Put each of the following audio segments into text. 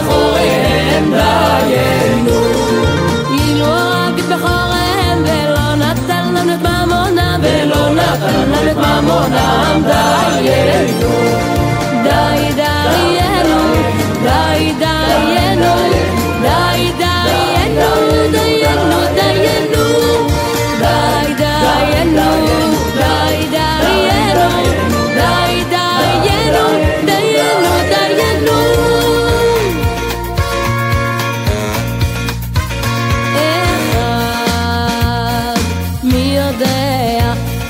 בכוריהם דיינו. אילו הרג את בכוריהם ולא נתן לנו את ממונם, ולא נתן לנו את ממונם דיינו. די דיינו, די דיינו, די דיינו, דיינו, דיינו, די דיינו, די דיינו, די דיינו, דיינו, דיינו. אחד, מי יודע,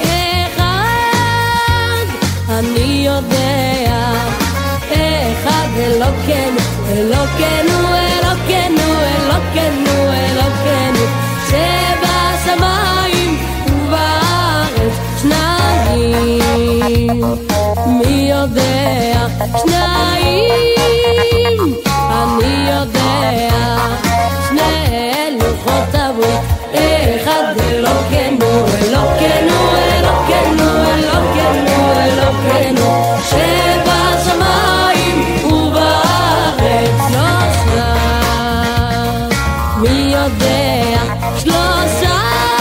אחד, אני יודע, אחד אלוקינו, אלוקינו, אלוקינו, אלוקינו, אלוקינו, שבשמיים ובארץ שניים. מי יודע, שניים, אני יודע, שני לוחות הברית, אחד אלוקינו, אלוקינו, אלוקינו, אלוקינו, אלוקינו, שבשמיים ובארץ שלושה. מי יודע, שלושה,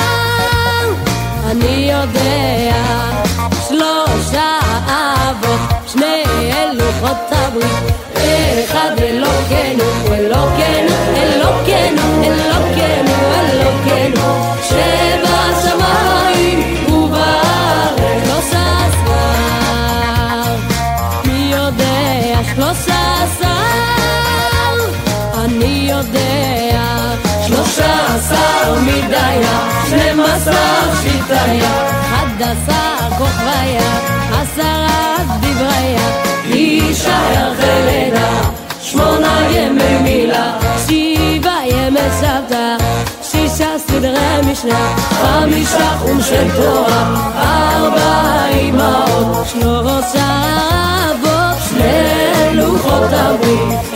אני יודע, שלושה אבות, שני לוחות הברית, אחד אלוקינו, אלוקינו, אלוקינו, אלוקינו, אלוקינו, שבשמיים ובארץ שלושה עשר. מי יודע, שלושה עשר, אני יודע, 13 מדיה, 12 שיטיה, 11 כוכביה, 10 דבריה, יישאר חלדה, 8 ימי מילה, 7 ימי סבתא, 6 סדרי משנה, 5 חום של תורה, 4 אמהות, 3 אבות, 2 לוחות הברית,